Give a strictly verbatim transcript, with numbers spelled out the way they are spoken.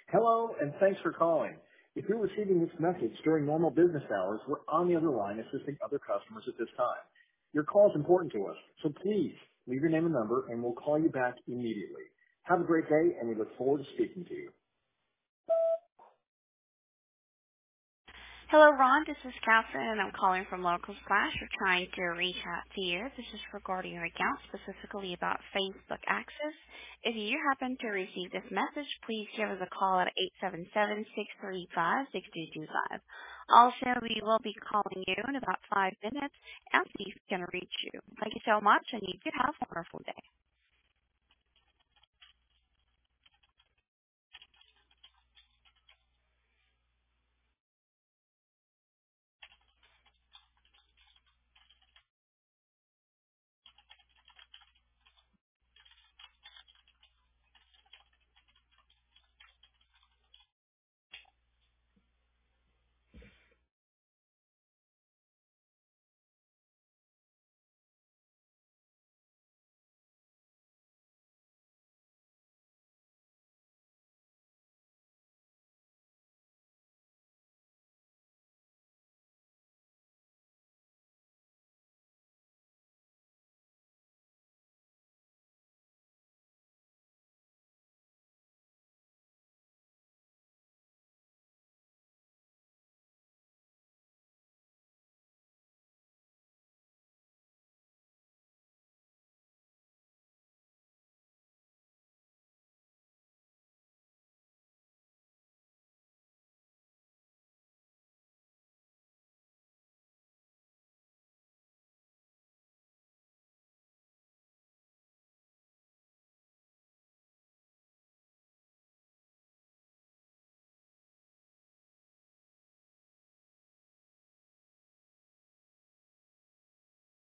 Hello, and thanks for calling. If you're receiving this message during normal business hours, we're on the other line assisting other customers at this time. Your call is important to us, so please leave your name and number, and we'll call you back immediately. Have a great day, and we look forward to speaking to you. Hello, Ron. This is Catherine, and I'm calling from Local Splash. We're trying to reach out to you. This is regarding your account, specifically about Facebook access. If you happen to receive this message, please give us a call at eight seven seven, six three five, six two two five. Also, we will be calling you in about five minutes and see if we can reach you. Thank you so much, and you do have a wonderful day.